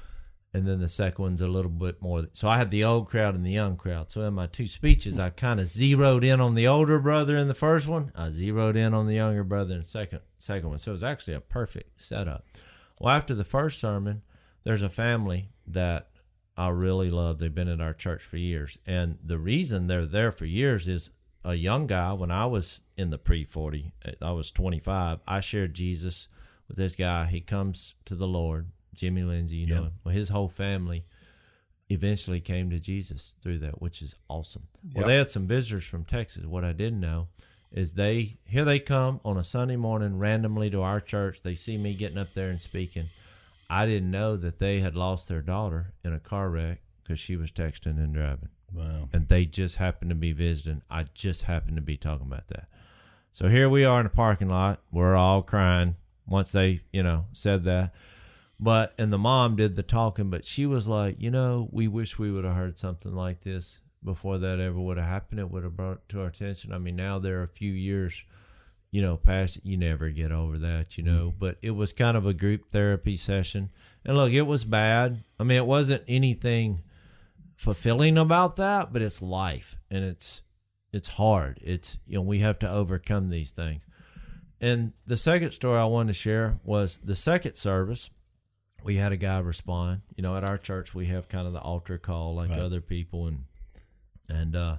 and then the second one's a little bit more. So I had the old crowd and the young crowd. So in my two speeches, I kind of zeroed in on the older brother in the first one. I zeroed in on the younger brother in the second, second one. So it was actually a perfect setup. Well, after the first sermon, there's a family that I really love. They've been at our church for years. And the reason they're there for years is a young guy. When I was in the pre forty, I was twenty-five, I shared Jesus with this guy. He comes to the Lord, Jimmy Lindsay, you know Yeah. him. Well, his whole family eventually came to Jesus through that, which is awesome. Well, Yep. they had some visitors from Texas. What I didn't know is they, here they come on a Sunday morning randomly to our church. They see me getting up there and speaking. I didn't know that they had lost their daughter in a car wreck because she was texting and driving. Wow. And they just happened to be visiting. I just happened to be talking about that. So here we are in the parking lot. We're all crying once they, you know, said that. But, and the mom did the talking, but she was like, you know, we wish we would have heard something like this before that ever would have happened. It would have brought it to our attention. I mean, now there are a few years, you know, past it. You never get over that, you know. But it was kind of a group therapy session. And look, it was bad. I mean, it wasn't anything fulfilling about that, but it's life, and it's it's hard. It's, you know, we have to overcome these things. And the second story I wanted to share was the second service. We had a guy respond. You know, at our church, we have kind of the altar call like right. other people, and and uh,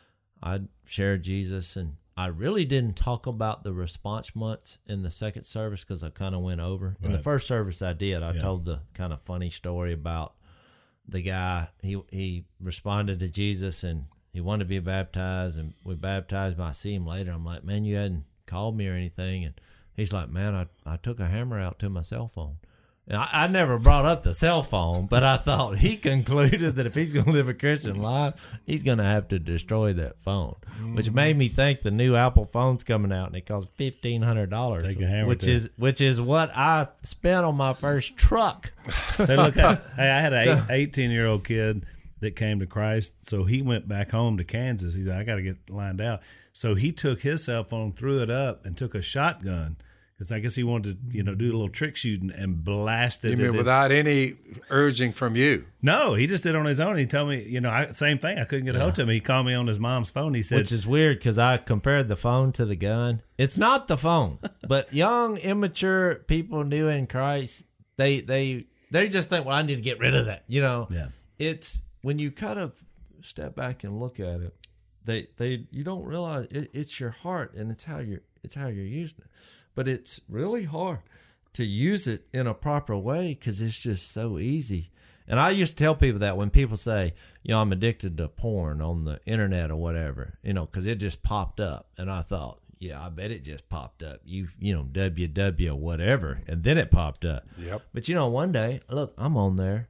I shared Jesus, and I really didn't talk about the response months in the second service because I kind of went over. Right. In the first service, I did. I yeah. told the kind of funny story about the guy. He he responded to Jesus, and he wanted to be baptized, and we baptized him. I see him later. I'm like, man, you hadn't called me or anything, and he's like, man, I I took a hammer out to my cell phone. I, I never brought up the cell phone, but I thought he concluded that if he's going to live a Christian life, he's going to have to destroy that phone, mm-hmm. which made me think the new Apple phone's coming out and it costs fifteen hundred dollars, which too. is which is what I spent on my first truck. So look, I, hey, I had an so, eighteen-year-old kid that came to Christ, so he went back home to Kansas. He's like, I got to get lined out. So he took his cell phone, threw it up, and took a shotgun. Because I guess he wanted to, you know, do a little trick shooting and blasted it. You mean without any urging from you? No, he just did it on his own. He told me, you know, I, same thing. I couldn't get a hold of him. He called me on his mom's phone. He said, which is weird because I compared the phone to the gun. It's not the phone, but young, immature people new in Christ, they they they just think, well, I need to get rid of that. You know, yeah. It's when you kind of step back and look at it, they they you don't realize it, it's your heart and it's how you're it's how you're using it. But it's really hard to use it in a proper way because it's just so easy. And I used to tell people that when people say, you know, I'm addicted to porn on the internet or whatever, you know, because it just popped up. And I thought, yeah, I bet it just popped up. You, you know, W W whatever, and then it popped up. Yep. But, you know, one day, look, I'm on there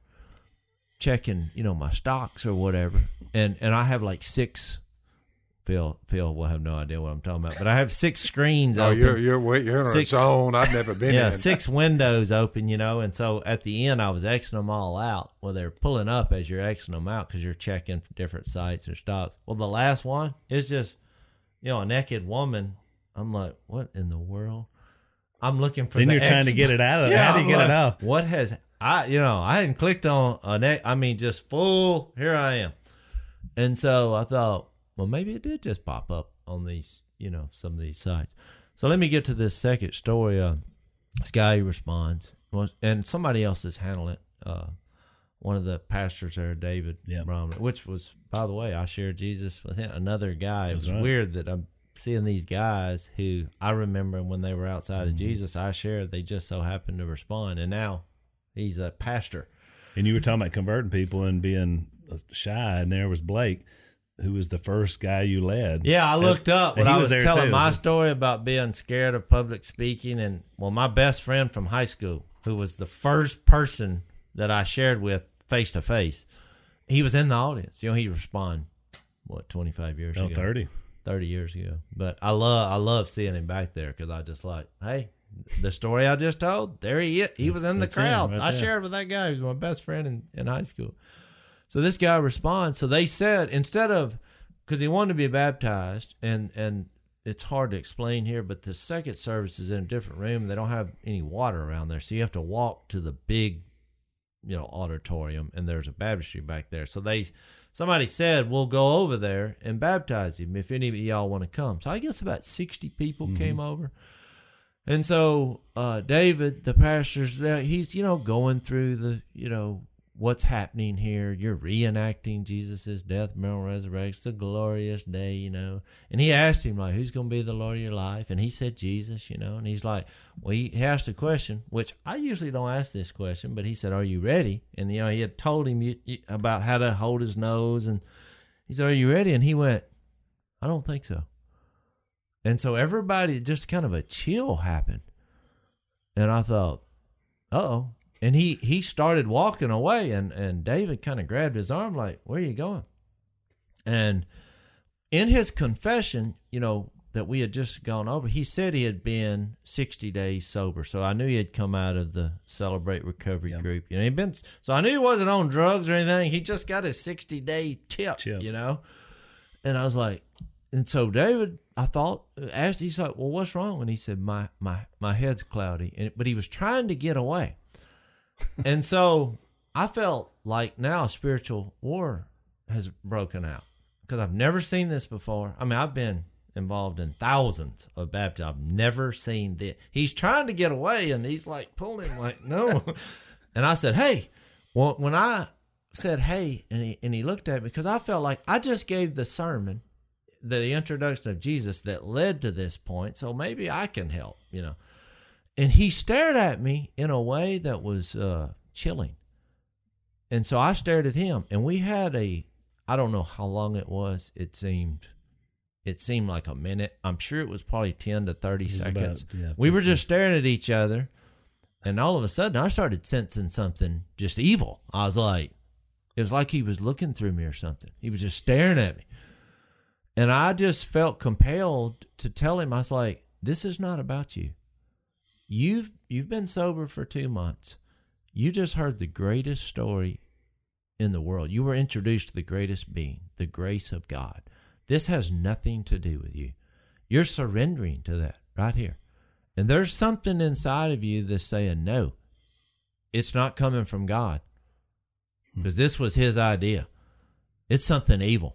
checking, you know, my stocks or whatever, and, and I have like six. Phil, Phil will have no idea what I'm talking about, but I have six screens oh, open. you're you're you're in six, a zone I've never been yeah, in. Yeah, six windows open, you know, and so at the end I was Xing them all out. Well, they're pulling up as you're Xing them out because you're checking for different sites or stocks. Well, the last one is just, you know, a naked woman. I'm like, what in the world? I'm looking for. Then the you're X- trying to get it out of. Yeah, How do you I'm get like, it out? What has I? You know, I hadn't clicked on a neck. I mean, just full. Here I am, and so I thought, well, maybe it did just pop up on these, you know, some of these sites. So let me get to this second story. Uh, this guy who responds, and somebody else is handling it. Uh, one of the pastors there, David yeah. Bromley, which was, by the way, I shared Jesus with him, another guy. It was right. weird that I'm seeing these guys who I remember when they were outside mm-hmm. of Jesus, I shared, they just so happened to respond. And now he's a pastor. And you were talking about converting people and being shy, and there was Blake, who was the first guy you led. Yeah, I looked up when I was, was telling too. my story about being scared of public speaking. And, well, my best friend from high school, who was the first person that I shared with face-to-face, he was in the audience. You know, he responded, what, twenty-five years no, ago? thirty. thirty years ago. But I love I love seeing him back there because I just like, hey, the story I just told, there he is. He was in the crowd. Right I there. shared with that guy. He was my best friend in, in high school. So this guy responds. So they said, instead of, because he wanted to be baptized, and, and it's hard to explain here, but the second service is in a different room. They don't have any water around there. So you have to walk to the big, you know, auditorium, and there's a baptistry back there. So they, somebody said, we'll go over there and baptize him if any of y'all want to come. So I guess about sixty people mm-hmm. came over. And so uh, David, the pastor's there, he's, you know, going through the, you know, what's happening here. You're reenacting Jesus' death, burial, resurrection. It's a glorious day, you know. And he asked him, like, who's going to be the Lord of your life? And he said, Jesus, you know. And he's like, well, he asked a question, which I usually don't ask this question, but he said, are you ready? And, you know, he had told him about how to hold his nose. And he said, are you ready? And he went, I don't think so. And so everybody, just kind of a chill happened. And I thought, uh-oh. And he, he started walking away, and, and David kind of grabbed his arm like, where are you going? And in his confession, you know, that we had just gone over, he said he had been sixty days sober. So I knew he had come out of the Celebrate Recovery Yep. group. You know, he'd been, so I knew he wasn't on drugs or anything. He just got his sixty day chip, Chip. you know? And I was like, and so David, I thought, asked, he's like, well, what's wrong? And he said, my, my, my head's cloudy. And, but he was trying to get away. And so I felt like now a spiritual war has broken out because I've never seen this before. I mean, I've been involved in thousands of baptisms. I've never seen this. He's trying to get away, and he's like pulling, like, no. And I said, hey, well, when I said, hey, and he, and he looked at me because I felt like I just gave the sermon, the introduction of Jesus that led to this point, so maybe I can help, you know. And he stared at me in a way that was uh, chilling. And so I stared at him, and we had a, I don't know how long it was. It seemed, it seemed like a minute. I'm sure it was probably ten to thirty It was seconds. about, yeah, we were just staring at each other, and all of a sudden I started sensing something just evil. I was like, it was like he was looking through me or something. He was just staring at me. And I just felt compelled to tell him, I was like, this is not about you. You've you've been sober for two months. You just heard the greatest story in the world. You were introduced to the greatest being, the grace of God. This has nothing to do with you. You're surrendering to that right here. And there's something inside of you that's saying, no, it's not coming from God. Because this was his idea. It's something evil.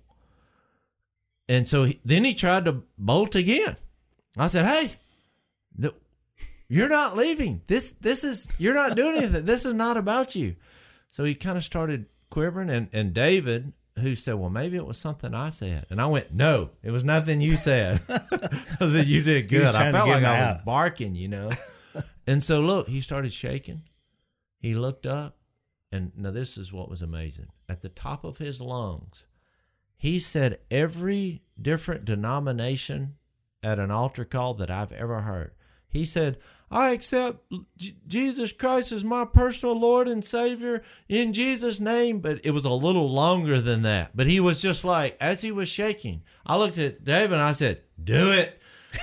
And so he, then he tried to bolt again. I said, hey, the, you're not leaving. This this is, you're not doing anything. This is not about you. So he kind of started quivering. And, and David, who said, well, maybe it was something I said. And I went, no, it was nothing you said. I said, you did He was good. I trying to felt get like him I out. was barking, you know. And so look, he started shaking. He looked up. And now this is what was amazing. At the top of his lungs, he said every different denomination at an altar call that I've ever heard. He said, I accept J- Jesus Christ as my personal Lord and Savior in Jesus' name. But it was a little longer than that. But he was just like, as he was shaking, I looked at David and I said, do it.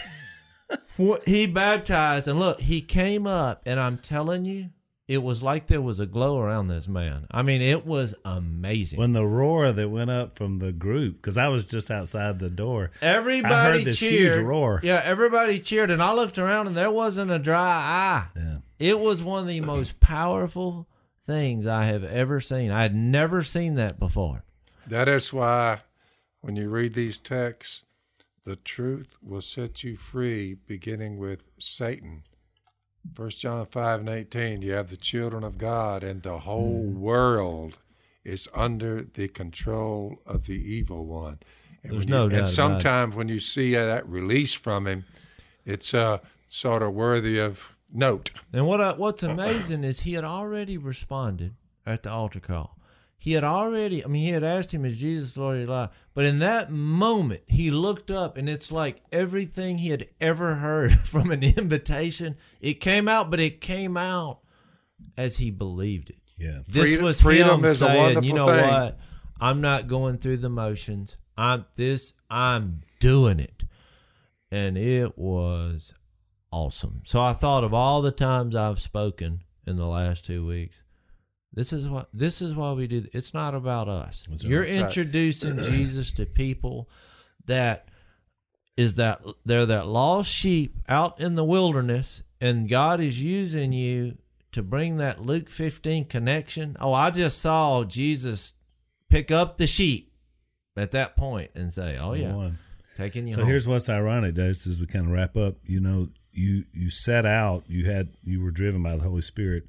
What he baptized. And look, he came up, and I'm telling you, it was like there was a glow around this man. I mean, it was amazing. When the roar that went up from the group, because I was just outside the door. Everybody I heard this cheered. huge roar. Yeah, everybody cheered, and I looked around, and there wasn't a dry eye. Yeah. It was one of the most powerful things I have ever seen. I had never seen that before. That is why when you read these texts, the truth will set you free, beginning with Satan. First John five and eighteen, you have the children of God, and the whole mm. world is under the control of the evil one. And There's when no you, doubt And about sometimes when you see that release from him, it's uh, sort of worthy of note. And what I, what's amazing is he had already responded at the altar call. He had already, I mean, he had asked him, is Jesus Lord of your life? But in that moment, he looked up, and it's like everything he had ever heard from an invitation, it came out, but it came out as he believed it. Yeah. This Freedom, was freedom him is a saying, wonderful you know thing. what? I'm not going through the motions. I'm this, I'm doing it. And it was awesome. So I thought of all the times I've spoken in the last two weeks. This is what this is why we do. It's not about us. That's You're right. introducing Jesus to people that is that they're that lost sheep out in the wilderness, and God is using you to bring that Luke fifteen connection. Oh, I just saw Jesus pick up the sheep at that point and say, "Oh yeah, One. taking you." So home. here's what's ironic, Dave, as we kind of wrap up. You know, you you set out, you had you were driven by the Holy Spirit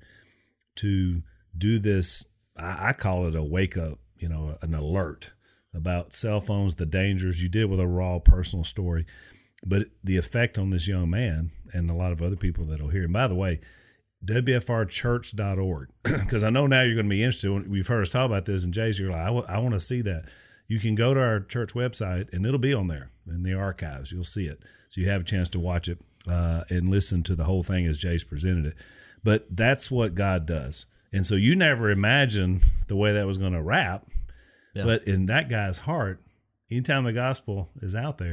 to do this. I, I call it a wake up, you know, an alert about cell phones, the dangers. You did with a raw personal story, but the effect on this young man and a lot of other people that'll hear. And by the way, W F R church dot org, because I know now you're going to be interested. We've heard us talk about this, and Jay's, you're like, I, w- I want to see that. You can go to our church website, and it'll be on there in the archives. You'll see it. So you have a chance to watch it uh, and listen to the whole thing as Jay's presented it. But that's what God does. And so you never imagined the way that was going to wrap. Yeah. But in that guy's heart, anytime the gospel is out there,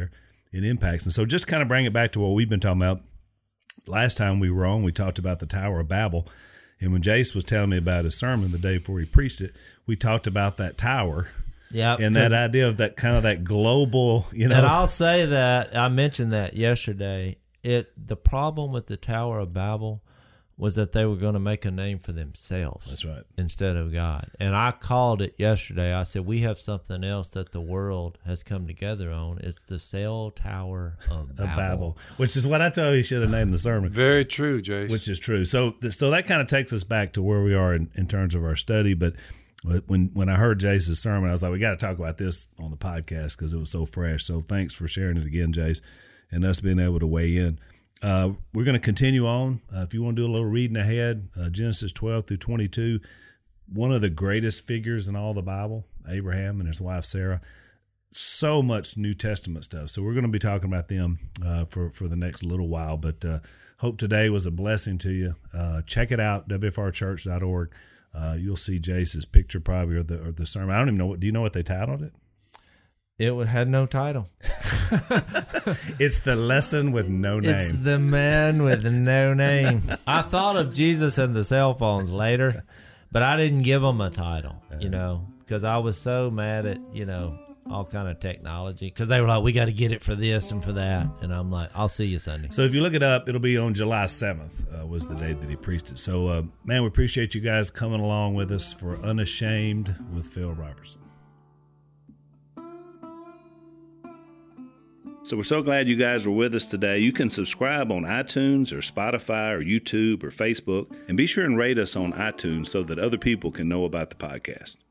it impacts. And so just kind of bring it back to what we've been talking about. Last time we were on, we talked about the Tower of Babel. And when Jace was telling me about his sermon the day before he preached it, we talked about that tower. Yeah, and that idea of that kind of that global, you know. And I'll say that I mentioned that yesterday. It the problem with the Tower of Babel was that they were going to make a name for themselves. That's right. Instead of God. And I called it yesterday. I said, we have something else that the world has come together on. It's the Cell Tower of Babel. Of Babel, which is what I told you he should have named the sermon. Very true, Jace. Which is true. So so that kind of takes us back to where we are in, in terms of our study. But when when I heard Jace's sermon, I was like, we got to talk about this on the podcast because it was so fresh. So thanks for sharing it again, Jace, and us being able to weigh in. Uh, we're going to continue on. Uh, if you want to do a little reading ahead, uh, Genesis twelve through twenty-two, one of the greatest figures in all the Bible, Abraham and his wife Sarah. So much New Testament stuff. So we're going to be talking about them uh, for, for the next little while. But uh, hope today was a blessing to you. Uh, check it out, w f r church dot org. Uh, you'll see Jace's picture probably or the, or the sermon. I don't even know. What, do you know what they titled it? It had no title. It's the lesson with no name. It's the man with no name. I thought of Jesus and the cell phones later, but I didn't give them a title, you know, because I was so mad at, you know, all kind of technology. Because they were like, we got to get it for this and for that. And I'm like, I'll see you Sunday. So if you look it up, it'll be on July seventh uh, was the day that he preached it. So, uh, man, we appreciate you guys coming along with us for Unashamed with Phil Robertson. So we're so glad you guys were with us today. You can subscribe on iTunes or Spotify or YouTube or Facebook, and be sure and rate us on iTunes so that other people can know about the podcast.